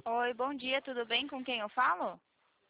Oi, bom dia, tudo bem? Com quem eu falo?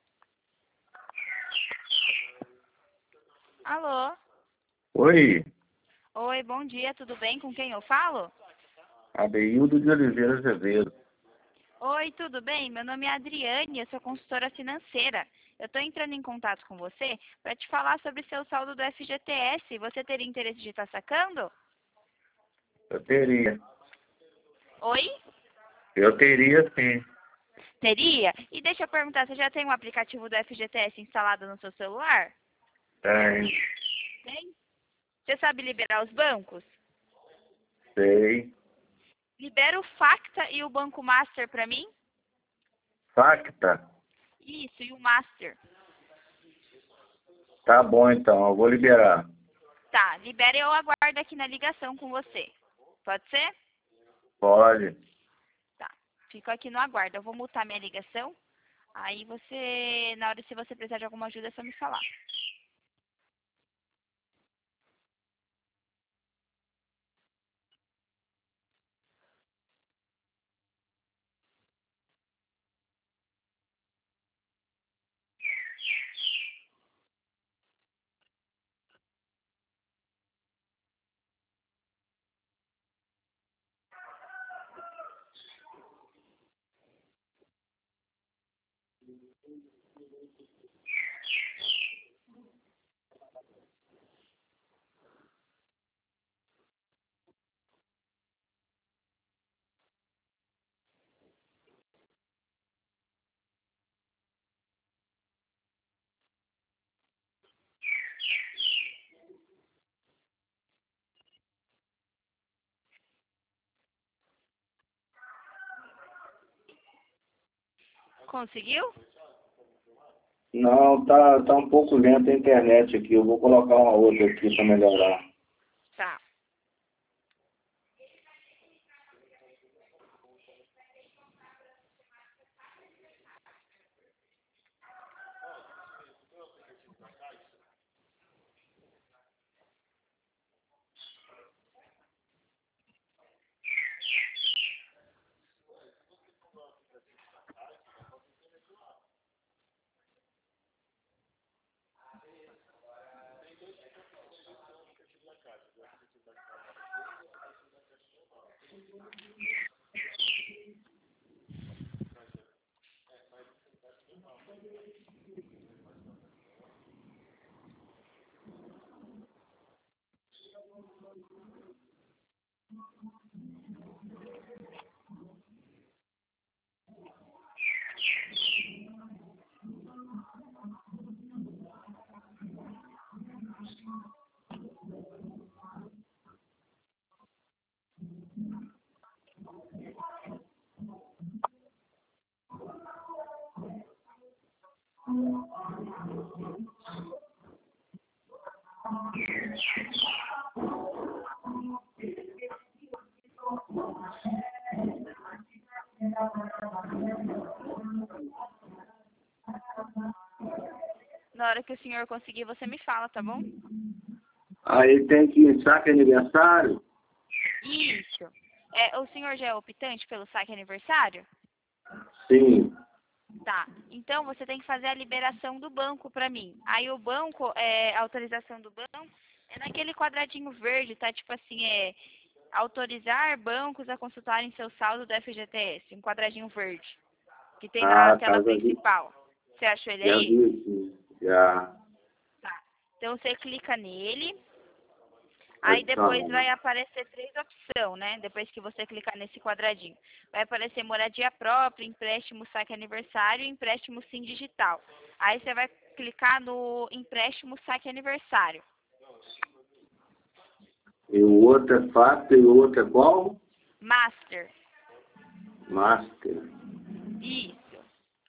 Alô? Oi, Oi, bom dia, tudo bem? Com quem eu falo? Adeildo de Oliveira Azevedo. Oi, tudo bem? Meu nome é Adriane, eu sou consultora financeira. Eu estou entrando em contato com você para te falar sobre seu saldo do FGTS. Você teria interesse de estar sacando? Eu teria. Oi? Eu teria sim. Teria? E deixa eu perguntar, você já tem um aplicativo do FGTS instalado no seu celular? Tem. Tem? Você sabe liberar os bancos? Sei. Libera o Facta e o Banco Master para mim? Facta? Isso, e o Master. Tá bom então, eu vou liberar. Tá, libera e eu aguardo aqui na ligação com você. Pode ser? Pode. Tá. Fico aqui no aguardo. Eu vou mutar minha ligação. Aí você, na hora se você precisar de alguma ajuda, é só me falar. Conseguiu? Não, tá um pouco lenta a internet aqui. Eu vou colocar uma outra aqui para melhorar. Tá. Na hora que o senhor conseguir, você me fala, tá bom? Aí tem que saque aniversário? Isso. É, o senhor já é optante pelo saque aniversário? Sim. Tá. Então você tem que fazer a liberação do banco para mim. Aí o banco, a autorização do banco, é naquele quadradinho verde, tá? Tipo assim, autorizar bancos a consultarem seu saldo do FGTS. Um quadradinho verde. Que tem na Ah, tela tá, principal. Você achou ele já aí? vi aqui. Já. Tá. Então você clica nele. Aí depois Então, vai aparecer três opções, né? Depois que você clicar nesse quadradinho. Vai aparecer moradia própria, empréstimo saque aniversário e empréstimo sim digital. Aí você vai clicar no empréstimo saque aniversário. e o outro é Facta e o outro é qual? Master. Master. Isso.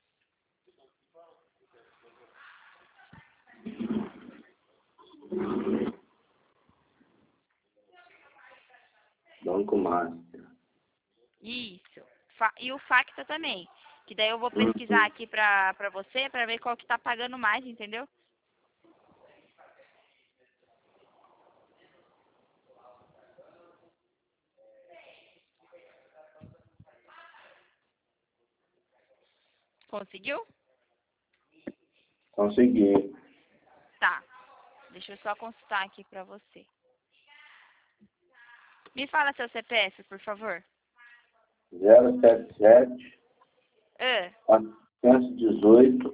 Banco Master. Isso. E o Facta também. Que daí eu vou pesquisar Uhum. aqui pra você, pra ver qual que tá pagando mais, entendeu? Conseguiu? Consegui. Tá. Deixa eu só consultar aqui pra você. Me fala seu CPF, por favor. 077 Ah, 418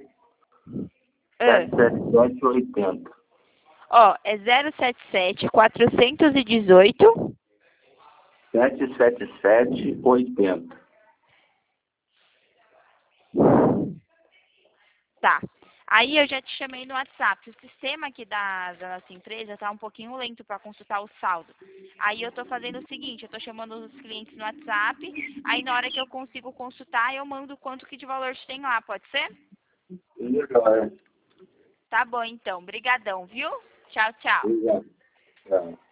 77780. ó, é 077 418. 77780. Tá. Aí eu já te chamei no WhatsApp. O sistema aqui da nossa empresa tá um pouquinho lento para consultar o saldo. Aí eu tô fazendo o seguinte, eu tô chamando os clientes no WhatsApp, aí na hora que eu consigo consultar, eu mando quanto que de valor tem lá, pode ser? Legal, é. Tá bom então. Brigadão, viu? Tchau, tchau. Obrigado. Tchau.